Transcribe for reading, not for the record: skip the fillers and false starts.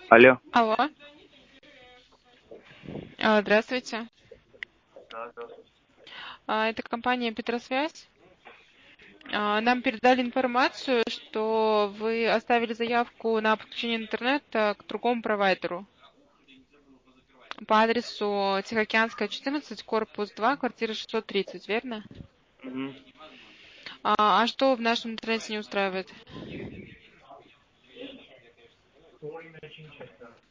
Алло. Алло. Здравствуйте. Да, здравствуйте. Это компания Петросвязь. Нам передали информацию, что вы оставили заявку на подключение интернета к другому провайдеру по адресу Тихоокеанская, 14, корпус 2, квартира 630, верно? Мгм. А что в нашем интернете не устраивает?